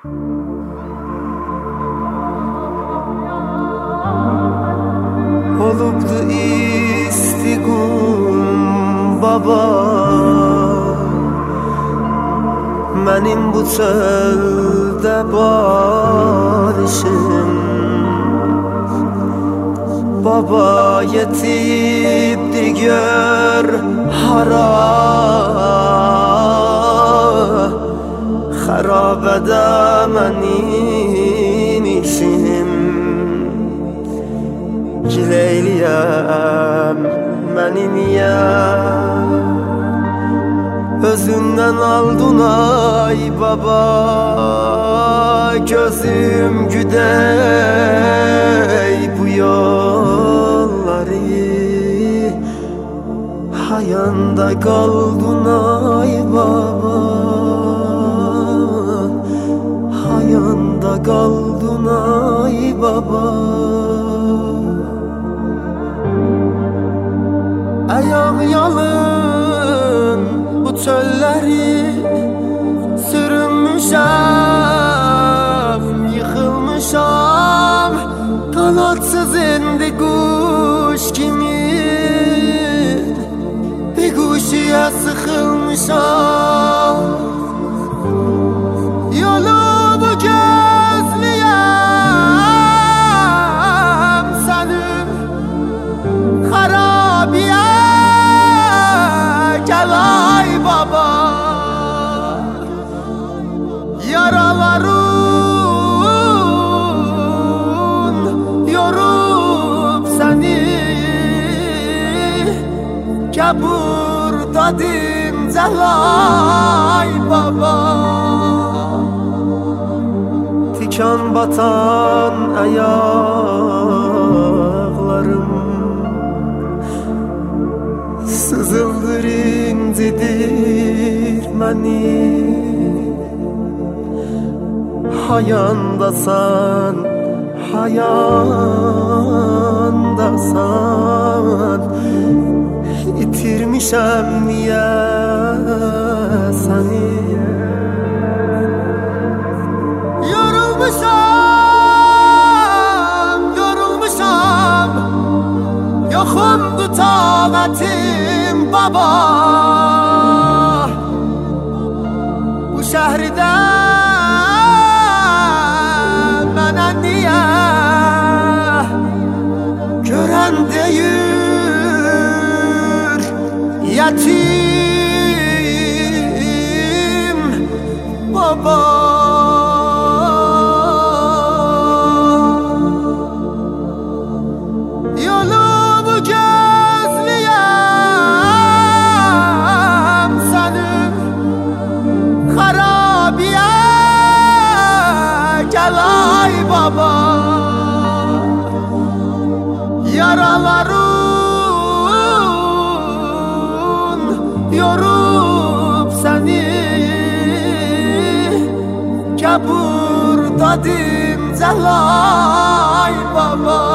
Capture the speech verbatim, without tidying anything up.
Olubdu istiqum baba, mənim bu çöldə barışım. Baba yetibdi gör hara, xarabədə mənim işim. Gileyliyəm məni niyə özündən aldın ay baba, gözüm güdey bu yolları, hayanda qaldın ay baba, hayanda qaldın ay baba. Ayaq yalın bu çölləri sürünmüşəm, yıxılmışam, qanadsız indi quş kimi, bir quşuya sıxılmışam. Yolumu gözləyəm sənin xarabiyə, gel ay baba. Yaraların yorup seni, gel burada dincel ay baba. Tikan batan ayaklarım sızıldır, incidir məni. Hayandasan, hayandasan, itirmişəm niyə səni. Yorulmuşam, yorulmuşam, yoxumdu taqətim baba. Bu şəhridə mənə niyə görən deyir yetim baba. Yolumu gözləyəm sənin xarabiyə, gel ay baba. Yaraların yorup seni, gel burada dincel ay baba.